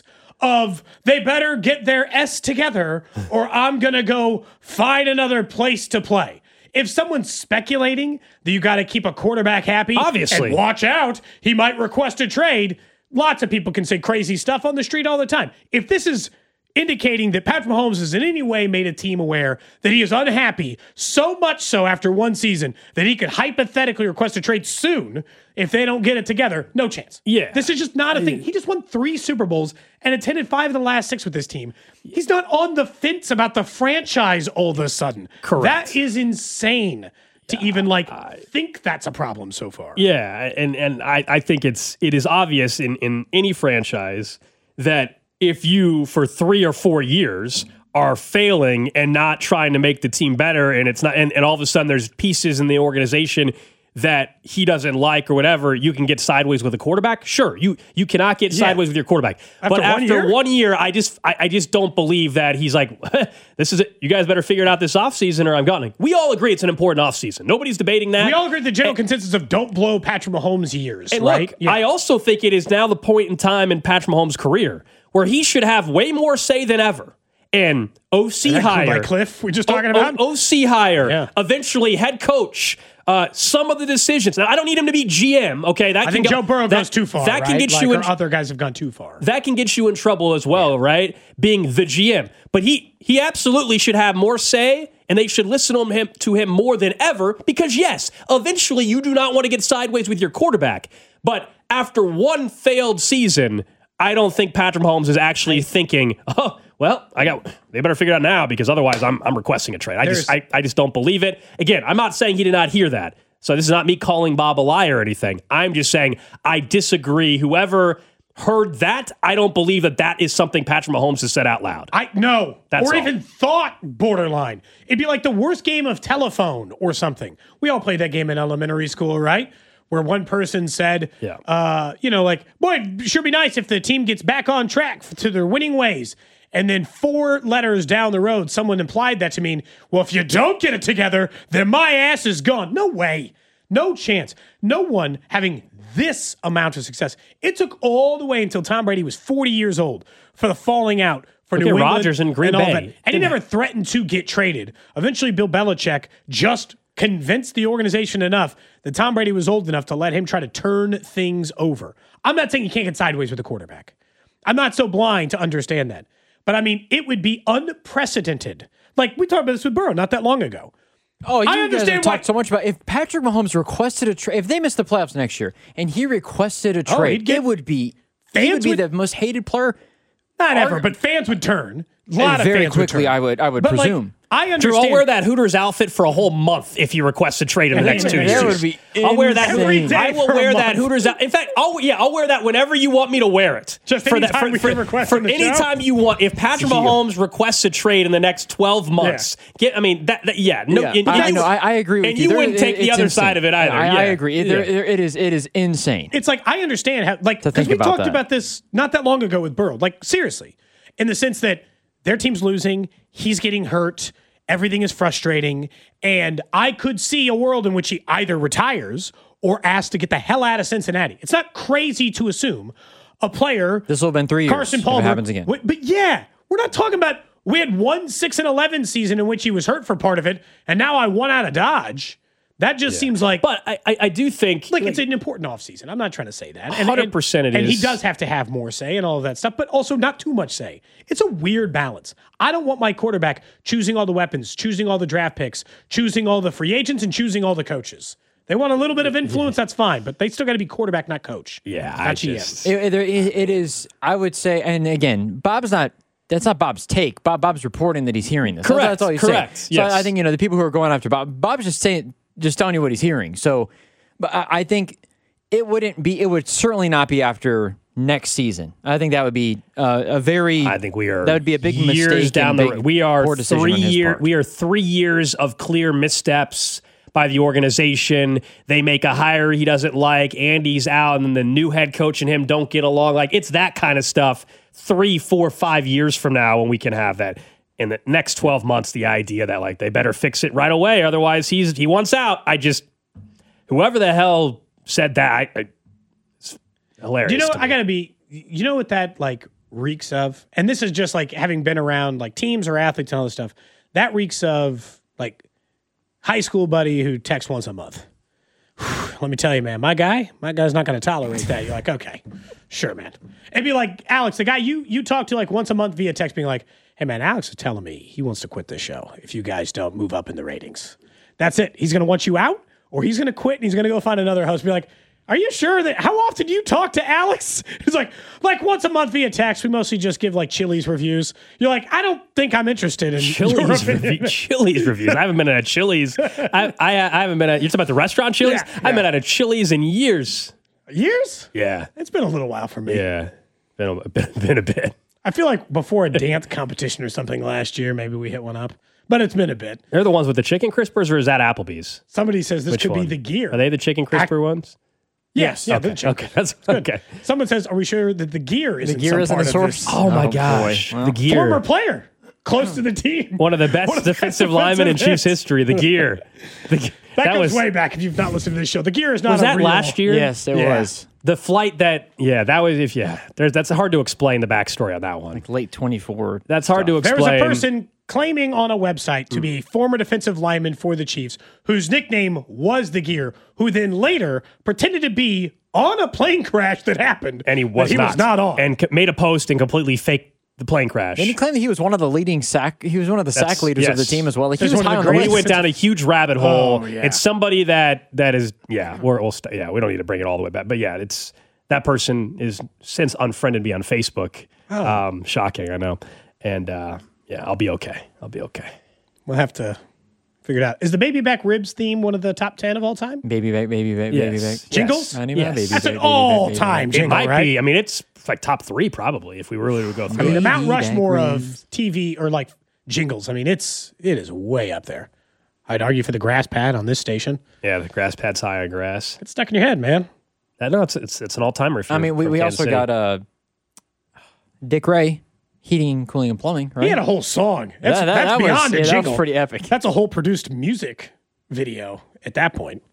of they better get their S together or I'm going to go find another place to play. If someone's speculating that you got to keep a quarterback happy, Obviously. and watch out, he might request a trade, lots of people can say crazy stuff on the street all the time. If this is indicating that Patrick Mahomes has in any way made a team aware that he is unhappy, so much so after one season that he could hypothetically request a trade soon if they don't get it together, no chance. Yeah. This is just not a thing. He just won three Super Bowls and attended five of the last six with this team. He's not on the fence about the franchise all of a sudden. Correct. That is insane to even like think that's a problem so far. Yeah, and and I, I think it's it is obvious in, in any franchise that if you for three or four years are failing and not trying to make the team better, and it's not, and, and all of a sudden there's pieces in the organization that he doesn't like or whatever, you can get sideways with a quarterback. Sure, you you cannot get Yeah. sideways with your quarterback. After but one after year? one year, I just I, I just don't believe that he's like, this is it. You guys better figure it out this offseason or I'm gone. Like, we all agree it's an important offseason. Nobody's debating that. We all agree the general consensus of don't blow Patrick Mahomes' years, And right? look, Yeah. I also think it is now the point in time in Patrick Mahomes' career where he should have way more say than ever. And O C That hire. by Cliff, we're just talking O- about? O- OC hire. Yeah. Eventually, head coach. Uh, some of the decisions. Now, I don't need him to be G M. Okay, that I can think go, Joe Burrow that, goes too far. That can right? get like, you in. or other guys have gone too far. That can get you in trouble as well, right? Being the G M. But he he absolutely should have more say, and they should listen to him to him more than ever. Because yes, eventually you do not want to get sideways with your quarterback. But after one failed season, I don't think Patrick Mahomes is actually thinking, oh, well, I got. They better figure it out now because otherwise, I'm I'm requesting a trade. I just I, I just don't believe it. Again, I'm not saying he did not hear that. So this is not me calling Bob a liar or anything. I'm just saying I disagree. Whoever heard that, I don't believe that that is something Patrick Mahomes has said out loud. I no, That's or all. even thought borderline. It'd be like the worst game of telephone or something. We all played that game in elementary school, right? Where one person said, Yeah. uh, you know, like, boy, it'd sure be nice if the team gets back on track to their winning ways. And then four letters down the road, someone implied that to mean, well, if you don't get it together, then my ass is gone. No way. No chance. No one having this amount of success. It took all the way until Tom Brady was forty years old for the falling out for Look New at England Rodgers in Green and all Bay. that. And he Didn't- never threatened to get traded. Eventually, Bill Belichick just convinced the organization enough that Tom Brady was old enough to let him try to turn things over. I'm not saying you can't get sideways with a quarterback. I'm not so blind to understand that. But I mean, it would be unprecedented. Like we talked about this with Burrow not that long ago. Oh, you I guys understand have why- talked so much about if Patrick Mahomes requested a trade, if they missed the playoffs next year and he requested a Oh, trade, he'd get- it would be he fans would be would- the most hated player. Not ever, Ar- but fans would turn. A lot of very fans quickly, would turn. I would I would But, like, presume. I Drew, understand. I'll wear that Hooters outfit for a whole month if you request a trade in the next two That years. would be I'll wear that. insane. Every day I will for a wear that month. Hooters out. In fact, I'll yeah, I'll wear that whenever you want me to wear it. Just for that anytime for, we for, can request for on the show? any time you want. If Patrick Yeah. Mahomes requests a trade in the next twelve months, get I mean that, that yeah no Yeah, and I, I you- know. I, I agree with and you. you There- wouldn't take it- the it's other insane. side of it either. I, yeah. I agree. Yeah. There, there, it is. It is insane. It's like I understand how, like, To because think we about talked that. about this not that long ago with Burrow. Like, seriously, in the sense that their team's losing, he's getting hurt, everything is frustrating, and I could see a world in which he either retires or asked to get the hell out of Cincinnati. It's not crazy to assume a player. This will have been three years Carson if Palmer it happens again. Wait, but yeah, we're not talking about we had one six and eleven season in which he was hurt for part of it, and now I won out of Dodge. That just seems like But I, I I do think like, it's an important offseason. I'm not trying to say that. And, one hundred percent it and, And he is. does have to have more say and all of that stuff, but also not too much say. It's a weird balance. I don't want my quarterback choosing all the weapons, choosing all the draft picks, choosing all the free agents, and choosing all the coaches. They want a little bit of influence, that's fine, but they still got to be quarterback, not coach. Yeah, not I G M. just- It, it, it is. I would say, and again, Bob's not. That's not Bob's take. Bob Bob's reporting that he's hearing this. Correct, That's all he's correct, saying. yes. So I think you know the people who are going after Bob. Bob's just saying, just telling you what he's hearing. So, but I, I think it wouldn't be. It would certainly not be after next season. I think that would be uh, a very. I think we are. That would be a big years mistake down and the big road. We are poor decision three on his year. part. We are three years of clear missteps by the organization. They make a hire he doesn't like. Andy's out, and then the new head coach and him don't get along. Like it's that kind of stuff. Three, four, five years from now, when we can have that. In the next twelve months, the idea that like they better fix it right away, otherwise he's he wants out. I just whoever the hell said that, I, I, it's hilarious. Do you know, to I me. got to be, you know what that, like, reeks of, and this is just like having been around like teams or athletes and all this stuff, that reeks of like high school buddy who texts once a month. Let me tell you, man, my guy, my guy's not going to tolerate that. You're like, okay, sure, man. It'd be like Alex, the guy you you talk to like once a month via text, being like, hey, man, Alex is telling me he wants to quit this show if you guys don't move up in the ratings. That's it. He's going to want you out, or he's going to quit and he's going to go find another host. Be like, are you sure that, how often do you talk to Alex? He's like, like once a month via text. We mostly just give like Chili's reviews. You're like, I don't think I'm interested in Chili's, review, Chili's reviews. I haven't been at a Chili's. I, I, I haven't been at, you're talking about the restaurant Chili's? Yeah, I haven't yeah. been at a Chili's in years. Years? Yeah. It's been a little while for me. Yeah. Been a, been, been a bit. I feel like before a dance competition or something last year, maybe we hit one up. But it's been a bit. They're the ones with the chicken crispers, or is that Applebee's? Somebody says this Which could one? be the gear. Are they the chicken crisper Ac- ones? Yes. Yeah, Okay. the chicken. Okay. That's okay. Someone says, are we sure that the gear is The gear isn't the source. Oh my Oh, boy. gosh. Well. The gear. Former player, close to the team. One of the best One of the defensive best linemen in defensive Chiefs ends. history. The gear. The, That, that goes was way back if you've not listened to this show. The gear is not was a that real- last year? Yes, it Yeah. was. The flight that yeah, that was if yeah. There's that's hard to explain the backstory on that one. Like late twenty-four. That's hard to There explain. was a person claiming on a website to be a former defensive lineman for the Chiefs whose nickname was the gear, who then later pretended to be on a plane crash that happened. and he was that he not. was not on. And c- made a post and completely faked the plane crash. And he claimed that he was one of the leading sack. He was one of the That's- sack leaders of the yes. team as well. Like he That's was one of high the on the great- we list. went down a huge rabbit hole. Oh, yeah. It's somebody that that is yeah. We're, we'll st- yeah. We don't need to bring it all the way back, but yeah, it's that person is since unfriended me on Facebook. Oh. Um, shocking, I know. And uh, yeah, I'll be okay. I'll be okay. We'll have to figure it out. Is the baby back ribs theme one of the top ten of all time? Baby back, baby back, baby Yes. back. Jingles? I need Yes. my baby That's back, an baby back, all-time baby It jingle, might right? be. I mean, it's like top three probably if we really would go through. I mean, the it. Mount Baby back Rushmore ribs. of T V or like jingles. I mean, it's it is way up there. I'd argue for the grass pad on this station. Yeah, the grass pad's high on grass. It's stuck in your head, man. That, no, it's it's it's an all timer. I mean, we, we also got uh, Dick Ray, heating, cooling, and plumbing. Right? He had a whole song. That's, That- that- that's that was- beyond yeah, a that jingle. was pretty epic. That's a whole produced music video at that point.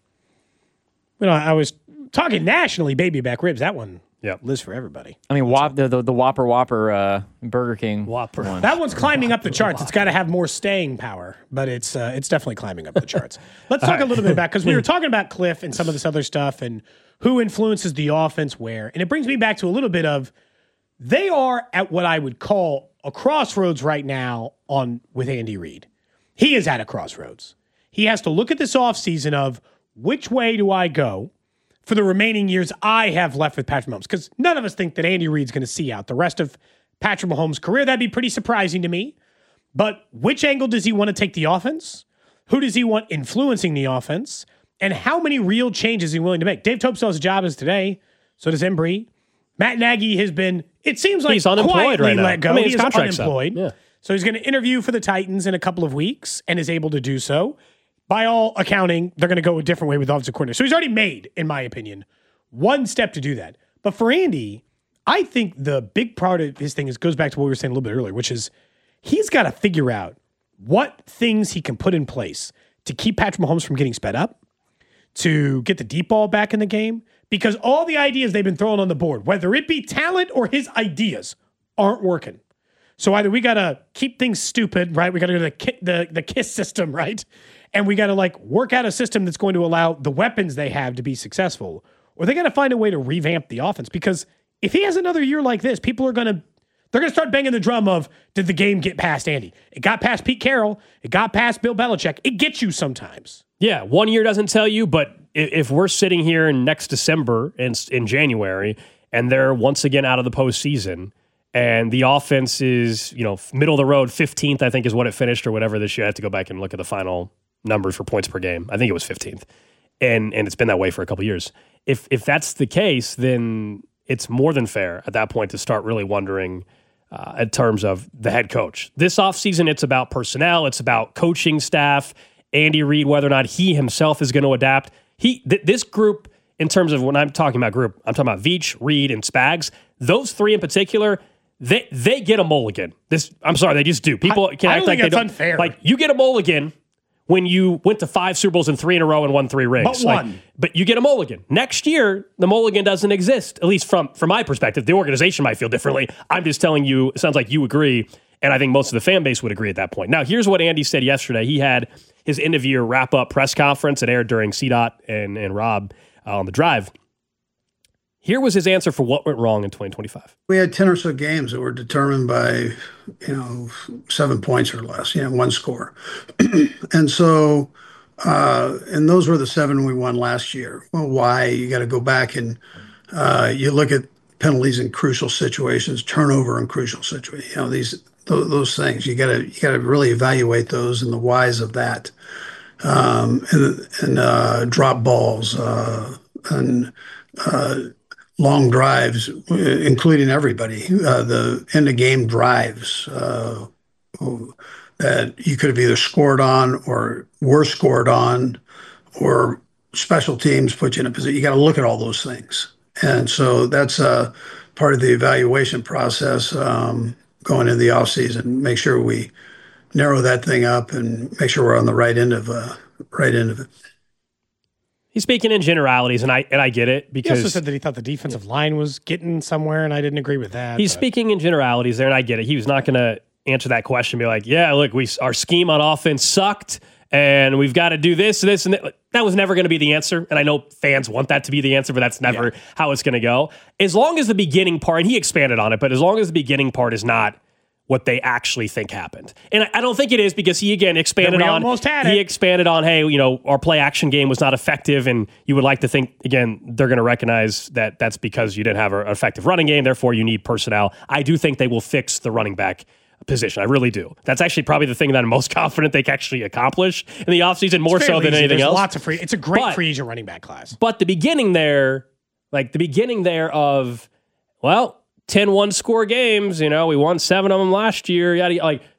You know, I was talking nationally, baby back ribs. That one Yep. lives for everybody. I mean, Whop, the, the the Whopper Whopper uh, Burger King Whopper. one. That one's climbing up the charts. It's got to have more staying power, but it's uh, it's definitely climbing up the charts. Let's talk a little bit about, because we were talking about Cliff and some of this other stuff and who influences the offense where. And it brings me back to a little bit of they are at what I would call a crossroads right now on with Andy Reid. He is at a crossroads. He has to look at this offseason of which way do I go for the remaining years I have left with Patrick Mahomes, because none of us think that Andy Reid's going to see out the rest of Patrick Mahomes' career. That'd be pretty surprising to me. But which angle does he want to take the offense? Who does he want influencing the offense? And how many real changes is he willing to make? Dave Topsell's job is today. So does Embry. Matt Nagy has been, it seems like, He's unemployed quietly right now. let go. I mean, he his is contract's up. unemployed. Yeah. So he's going to interview for the Titans in a couple of weeks and is able to do so. By all accounting, they're going to go a different way with offensive coordinator. So he's already made, in my opinion, one step to do that. But for Andy, I think the big part of his thing is goes back to what we were saying a little bit earlier, which is he's got to figure out what things he can put in place to keep Patrick Mahomes from getting sped up, to get the deep ball back in the game, because all the ideas they've been throwing on the board, whether it be talent or his ideas, aren't working. So either we got to keep things stupid, right? We got to go to the, ki- the the KISS system, right? And we got to like work out a system that's going to allow the weapons they have to be successful, or they got to find a way to revamp the offense. Because if he has another year like this, people are going to they're going to start banging the drum of, did the game get past Andy? It got past Pete Carroll. It got past Bill Belichick. It gets you sometimes. Yeah, one year doesn't tell you, but i- if we're sitting here in next December in, in January and they're once again out of the postseason and the offense is, you know, middle of the road, fifteenth, I think is what it finished or whatever this year. I have to go back and look at the final numbers for points per game. I think it was fifteenth. And and it's been that way for a couple years. If if that's the case, then it's more than fair at that point to start really wondering uh, in terms of the head coach. This offseason, it's about personnel. It's about coaching staff. Andy Reid, whether or not he himself is going to adapt. He th- This group, in terms of when I'm talking about group, I'm talking about Veach, Reid, and Spags. Those three in particular, they they get a mulligan. This I'm sorry, they just do. People I- can I act don't like think they that's don't. unfair. Like, you get a mulligan when you went to five Super Bowls in three in a row and won three rings. But one. Like, but you get a mulligan. Next year, the mulligan doesn't exist, at least from, from my perspective. The organization might feel differently. I'm just telling you, it sounds like you agree, and I think most of the fan base would agree at that point. Now, here's what Andy said yesterday. He had his end-of-year wrap-up press conference. It aired during C DOT and, and Rob uh, on the drive. Here was his answer for what went wrong in twenty twenty-five. We had ten or so games that were determined by, you know, seven points or less, you know, one score. And so, uh, and those were the seven we won last year. Well, why? You got to go back and uh, you look at penalties in crucial situations, turnover in crucial situations, you know, these, those, those things. You got to, you got to really evaluate those and the whys of that. Um, and, and uh, drop balls uh, and, uh, long drives, including everybody, uh, the end of game drives uh, that you could have either scored on or were scored on, or special teams put you in a position. You got to look at all those things. And so that's uh, part of the evaluation process um, going into the offseason. Make sure we narrow that thing up and make sure we're on the right end of uh, right end of it. He's speaking in generalities, and I and I get it because he also said that he thought the defensive line was getting somewhere, and I didn't agree with that. He's but. speaking in generalities there, and I get it. He was not going to answer that question, and be like, "Yeah, look, we our scheme on offense sucked, and we've got to do this, this, and that." That was never going to be the answer, and I know fans want that to be the answer, but that's never yeah. how it's going to go. As long as the beginning part, and he expanded on it, but as long as the beginning part is not what they actually think happened. And I don't think it is, because he, again, expanded we on, almost had he it. expanded on, hey, you know, our play action game was not effective. And you would like to think, again, they're going to recognize that that's because you didn't have an effective running game. Therefore you need personnel. I do think they will fix the running back position. I really do. That's actually probably the thing that I'm most confident they can actually accomplish in the offseason, more so than easy. anything There's else. Lots of free. It's a great but, free agent running back class. But the beginning there, like the beginning there of, well, ten one-score games, you know, we won seven of them last year. Yada, yada. Like,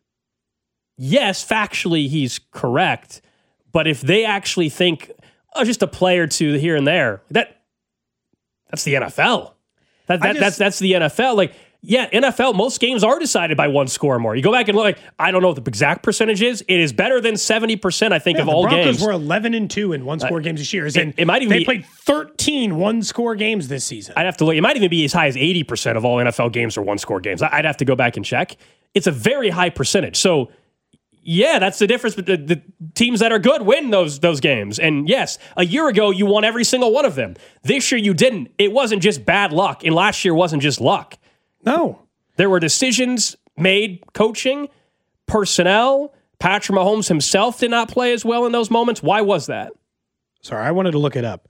yes, factually he's correct, but if they actually think, oh, just a play or two here and there, that that's the N F L. That, that just, that's that's the N F L. Like, yeah, N F L, most games are decided by one score or more. You go back and look, like, I don't know what the exact percentage is. It is better than seventy percent, I think, yeah, of the all Broncos games. Broncos were eleven and two in one-score uh, games this year. And it, it might even they be, played thirteen one-score games this season. I'd have to look. It might even be as high as eighty percent of all N F L games are one-score games. I'd have to go back and check. It's a very high percentage. So, yeah, that's the difference. But the, the teams that are good win those those games. And yes, a year ago you won every single one of them. This year you didn't. It wasn't just bad luck, and last year wasn't just luck. No. There were decisions made, coaching, personnel. Patrick Mahomes himself did not play as well in those moments. Why was that? Sorry, I wanted to look it up.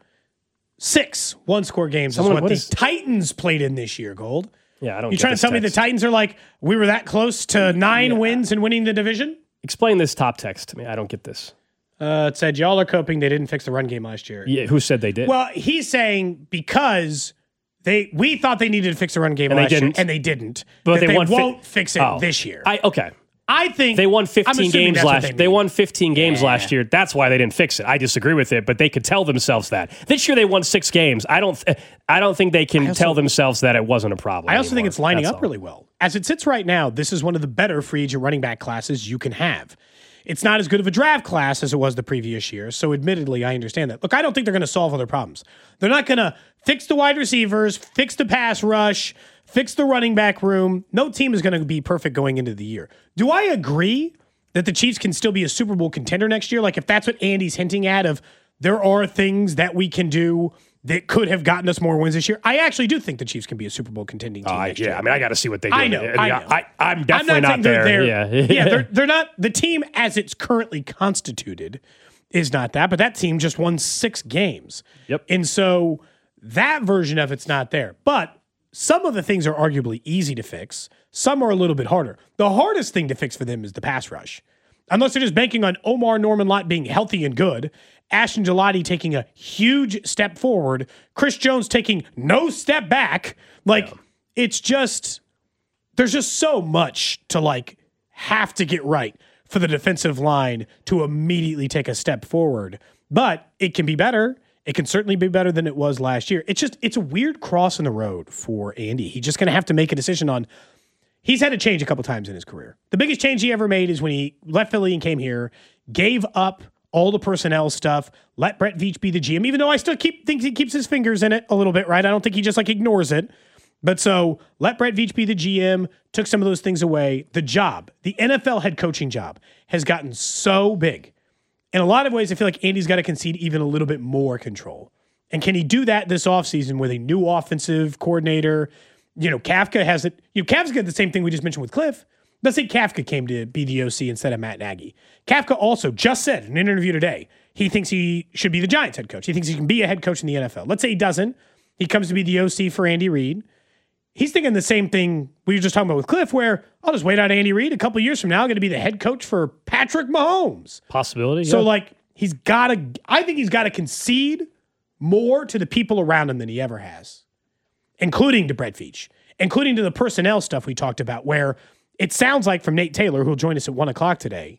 Six one-score games Someone, is what, what the is... Titans played in this year, Gold. Yeah, I don't. You trying to tell text. me the Titans are like, we were that close to nine yeah. wins and winning the division? Explain this top text to me. I don't get this. Uh, it said, y'all are coping they didn't fix the run game last year. Yeah, who said they did? Well, he's saying because... They we thought they needed to fix the run game and last they didn't. year, and they didn't. But they, they won't fi- fix it oh. this year. I okay. I think they won fifteen games last. They, they won fifteen games yeah. last year. That's why they didn't fix it. I disagree with it, but they could tell themselves that. This year they won six games. I don't. I don't think they can also, tell themselves that it wasn't a problem. I also anymore. think it's lining That's up all. really well. As it sits right now, this is one of the better free agent running back classes you can have. It's not as good of a draft class as it was the previous year, so admittedly, I understand that. Look, I don't think they're going to solve other problems. They're not going to fix the wide receivers, fix the pass rush, fix the running back room. No team is going to be perfect going into the year. Do I agree that the Chiefs can still be a Super Bowl contender next year? Like, if that's what Andy's hinting at, of there are things that we can do that could have gotten us more wins this year. I actually do think the Chiefs can be a Super Bowl contending team. Uh, next yeah, year. I mean, I got to see what they do. I know. I, mean, I know. I, I'm definitely I'm not, not there. They're, yeah, yeah, they're they're not the team as it's currently constituted is not that, but that team just won six games. Yep. And so that version of it's not there. But some of the things are arguably easy to fix. Some are a little bit harder. The hardest thing to fix for them is the pass rush. Unless they're just banking on Omar Norman Lott being healthy and good, Ashton Gelati taking a huge step forward, Chris Jones taking no step back. Like, yeah. it's just, there's just so much to, like, have to get right for the defensive line to immediately take a step forward. But it can be better. It can certainly be better than it was last year. It's just, it's a weird cross in the road for Andy. He's just going to have to make a decision on, he's had to change a couple times in his career. The biggest change he ever made is when he left Philly and came here, gave up all the personnel stuff. Let Brett Veach be the G M, even though I still keep think he keeps his fingers in it a little bit, right? I don't think he just like ignores it. But so let Brett Veach be the G M, took some of those things away. The job, the N F L head coaching job, has gotten so big. In a lot of ways, I feel like Andy's got to concede even a little bit more control. And can he do that this offseason with a new offensive coordinator? You know, Kafka has it. You know, Kafka got the same thing we just mentioned with Cliff. Let's say Kafka came to be the O C instead of Matt Nagy. Kafka also just said in an interview today, he thinks he should be the Giants head coach. He thinks he can be a head coach in the N F L. Let's say he doesn't. He comes to be the O C for Andy Reid. He's thinking the same thing we were just talking about with Cliff, where I'll just wait out Andy Reid. A couple of years from now, I'm going to be the head coach for Patrick Mahomes. Possibility. So, yeah. like, he's got to, I think he's got to concede more to the people around him than he ever has, including to Brett Veach, including to the personnel stuff we talked about, where it sounds like from Nate Taylor, who will join us at one o'clock today,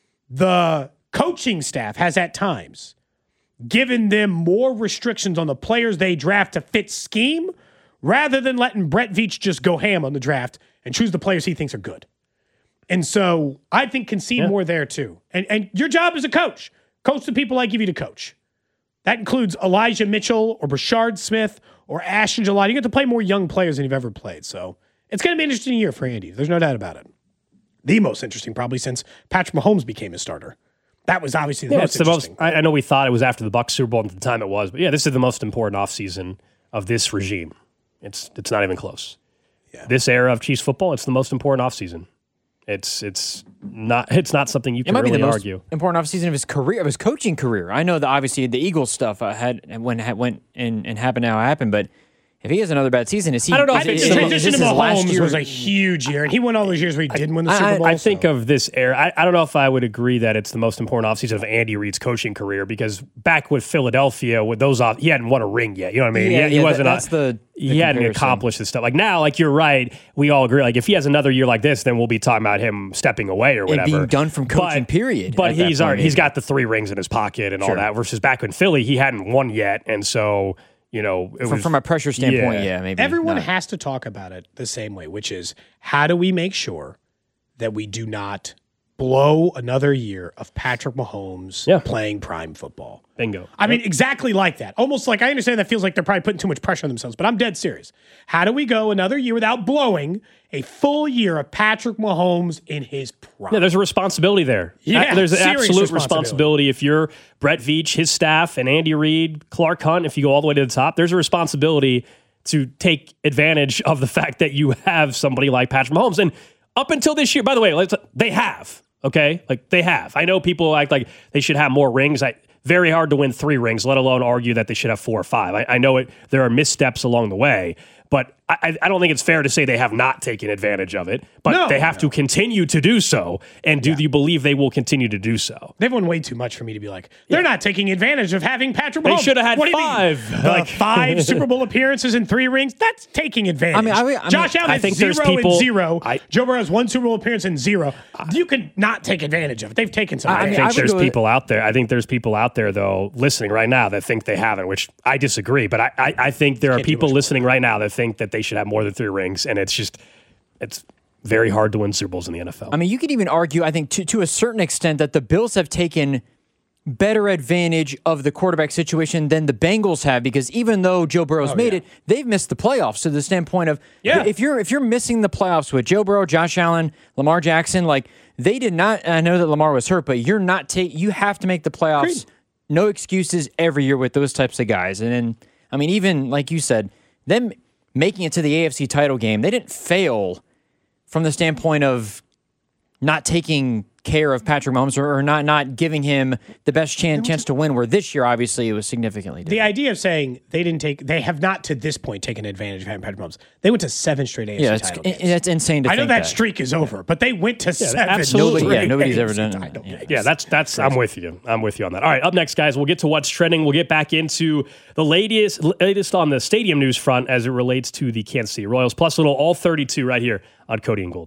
the coaching staff has at times given them more restrictions on the players they draft to fit scheme rather than letting Brett Veach just go ham on the draft and choose the players he thinks are good. And so I think concede yeah. more there too. And and your job as a coach, coach the people I give you to coach. That includes Elijah Mitchell or Brashard Smith or Ashton Gillotte. You get to play more young players than you've ever played. So it's going to be an interesting year for Andy. There's no doubt about it. The most interesting probably since Patrick Mahomes became a starter. That was obviously the yeah, most it's the interesting. most, I, I know we thought it was after the Bucs Super Bowl, and at the time it was, but yeah, this is the most important offseason of this regime. It's it's not even close. Yeah. This era of Chiefs football, it's the most important offseason. It's it's not it's not something you It can might really be the most argue. important offseason of his career, of his coaching career. I know that obviously the Eagles stuff uh, had when had, went and, and happened now happened, but if he has another bad season, is he? I don't know. I think is, the is, transition is to his last Mahomes year? was a huge year, and he won all those years where he didn't win the Super Bowl. I, I think so. of this era. I, I don't know if I would agree that it's the most important offseason of Andy Reid's coaching career, because back with Philadelphia, with those off, he hadn't won a ring yet. You know what I mean? Yeah, he, he yeah, wasn't. that's a, the, the he hadn't comparison. accomplished this stuff. Like now, like you're right. We all agree. Like if he has another year like this, then we'll be talking about him stepping away or whatever. And being done from coaching. But, period. But at that he's point, already, he's maybe. got the three rings in his pocket and all Sure. that. Versus back in Philly, he hadn't won yet, and so. You know, it from, was, from a pressure standpoint, yeah. yeah, maybe Everyone not. has to talk about it the same way, which is how do we make sure that we do not blow another year of Patrick Mahomes Yeah. playing prime football? Bingo. I mean, exactly like that. Almost like I understand that feels like they're probably putting too much pressure on themselves, but I'm dead serious. How do we go another year without blowing a full year of Patrick Mahomes in his prime? Yeah, there's a responsibility there. Yeah, Uh, there's an serious absolute responsibility. responsibility. If you're Brett Veach, his staff, and Andy Reid, Clark Hunt, if you go all the way to the top, there's a responsibility to take advantage of the fact that you have somebody like Patrick Mahomes. And up until this year, by the way, let's, they have, okay? Like, they have. I know people act like they should have more rings. I, very hard to win three rings, let alone argue that they should have four or five. I, I know it. There are missteps along the way, but I, I don't think it's fair to say they have not taken advantage of it. But No, they have no. to continue to do so. And do you believe they will continue to do so? They've won way too much for me to be like, they're not taking advantage of having Patrick They Mahomes. should have had What do you mean? five. Uh, Like- five Super Bowl appearances and three rings. That's taking advantage. I mean, I- I mean, Josh Allen I has think zero there's people- and zero. I- Joe Burrow has one Super Bowl appearance and zero. You can not take advantage of it. They've taken some. I I mean, advantage. think would there's go- people out there. I think there's people out there, though, listening right now that think they haven't, which I disagree. But I, I, I think there are Can't do people much more. listening right now that think that they should have more than three rings. And it's just, it's very hard to win Super Bowls in the N F L. I mean, you could even argue, I think, to, to a certain extent, that the Bills have taken better advantage of the quarterback situation than the Bengals have, because even though Joe Burrow's Oh, made yeah. it, they've missed the playoffs. To the standpoint of, Yeah. if you're if you're missing the playoffs with Joe Burrow, Josh Allen, Lamar Jackson, like they did not. And I know that Lamar was hurt, but you're not take. You have to make the playoffs. Agreed. No excuses every year with those types of guys. And then, I mean, even like you said, them making it to the A F C title game, they didn't fail from the standpoint of not taking care of Patrick Mahomes or, or not not giving him the best chance chance to win. Where this year, obviously, it was significantly The different. idea of saying they didn't take, they have not to this point taken advantage of having Patrick Mahomes. They went to seven straight A F C Yeah, it's, title it, games. it's insane to I know think that, that streak is over, but they went to seven. absolutely. straight Yeah, nobody's ever A F C done it. title Yeah. games. Yeah, that's that's. I'm with you. I'm with you on that. All right, up next, guys, we'll get to what's trending. We'll get back into the latest latest on the stadium news front as it relates to the Kansas City Royals. Plus, a little all thirty-two right here on Cody and Gold.